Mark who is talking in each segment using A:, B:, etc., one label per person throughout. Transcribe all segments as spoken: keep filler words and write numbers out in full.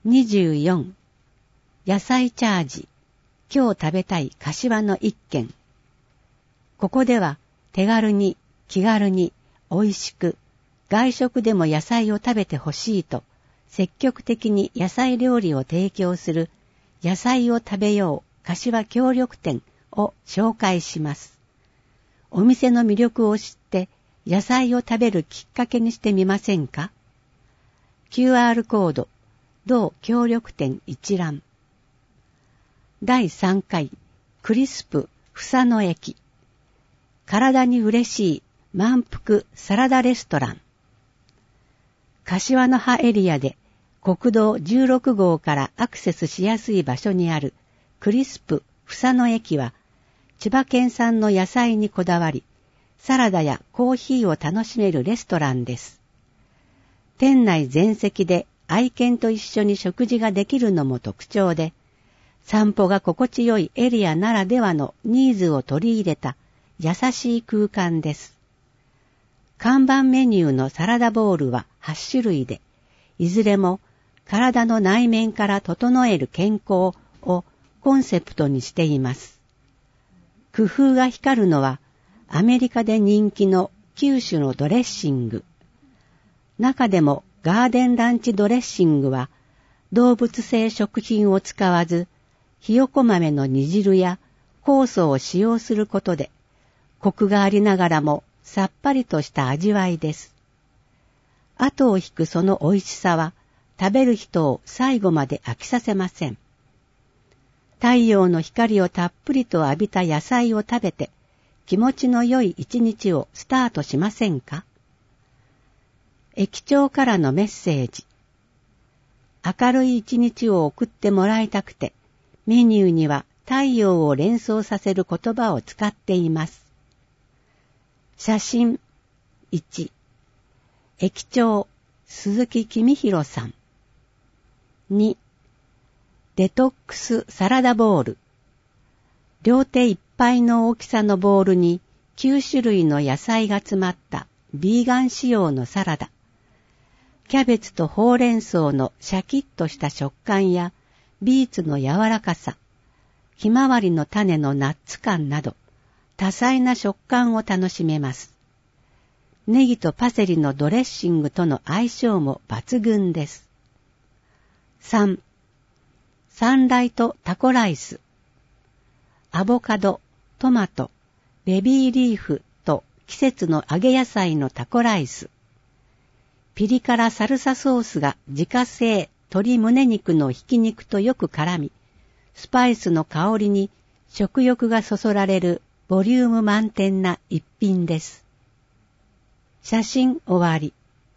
A: にじゅうよん、野菜チャージ、今日食べたい柏の一軒。ここでは手軽に気軽に美味しく外食でも野菜を食べてほしいと積極的に野菜料理を提供する野菜を食べよう柏協力店を紹介します。お店の魅力を知って野菜を食べるきっかけにしてみませんか？ キューアール コード同協力店一覧。だいさんかいクリスプ房野駅。体に嬉しい満腹サラダレストラン。柏の葉エリアで国道じゅうろくごうからアクセスしやすい場所にあるクリスプ房野駅は千葉県産の野菜にこだわり、サラダやコーヒーを楽しめるレストランです。店内全席で愛犬と一緒に食事ができるのも特徴で、散歩が心地よいエリアならではのニーズを取り入れた優しい空間です。看板メニューのサラダボウルははちしゅるいで、いずれも体の内面から整える健康をコンセプトにしています。工夫が光るのはアメリカで人気のきゅうしゅのドレッシング。中でもガーデンランチドレッシングは動物性食品を使わず、ひよこ豆の煮汁や酵素を使用することで、コクがありながらもさっぱりとした味わいです。後を引くその美味しさは、食べる人を最後まで飽きさせません。太陽の光をたっぷりと浴びた野菜を食べて、気持ちの良い一日をスタートしませんか？駅長からのメッセージ。明るい一日を送ってもらいたくて、メニューには太陽を連想させる言葉を使っています。写真いち、駅長鈴木公弘さん。に、デトックスサラダボウル。両手いっぱいの大きさのボウルにきゅうしゅるいの野菜が詰まったビーガン仕様のサラダ。キャベツとほうれん草のシャキッとした食感やビーツの柔らかさ、ひまわりの種のナッツ感など多彩な食感を楽しめます。ネギとパセリのドレッシングとの相性も抜群です。さん、サンライトタコライス。アボカド、トマト、ベビーリーフと季節の揚げ野菜のタコライス。ピリ辛サルサソースが自家製鶏胸肉のひき肉とよく絡み、スパイスの香りに食欲がそそられるボリューム満点な一品です。写真終わり。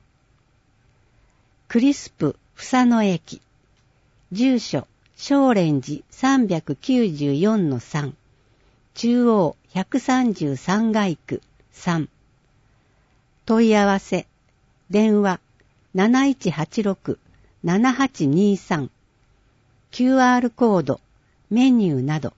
A: クリスプ房野駅。住所正蓮寺さんびゃくきゅうじゅうよんのさん。中央ひゃくさんじゅうさん街区さん。問い合わせ。電話 なないちはちろく ななはちにさん。キューアール コード、メニューなど。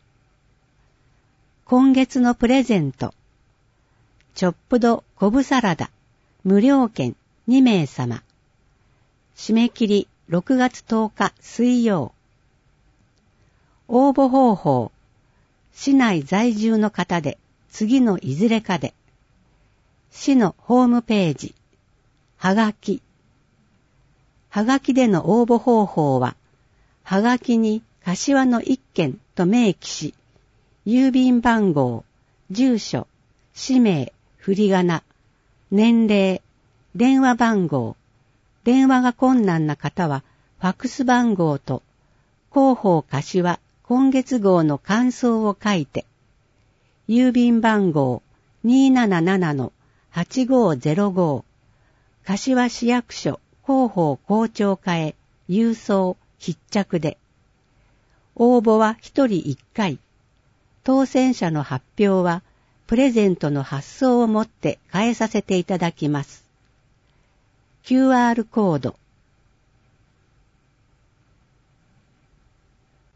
A: 今月のプレゼント。チョップドコブサラダ、無料券にめいさま。締め切りろくがつとおか水曜。応募方法。市内在住の方で次のいずれかで。市のホームページ。はがき。はがきでの応募方法は、はがきに柏の一軒と明記し、郵便番号、住所、氏名、振り仮名、年齢、電話番号、電話が困難な方は、ファックス番号と、広報柏今月号の感想を書いて、郵便番号 にーなななのはちごーぜろご、柏市役所広報校長課へ郵送必着で、応募はひとりいっかい、当選者の発表はプレゼントの発送をもって返させていただきます。キューアール コード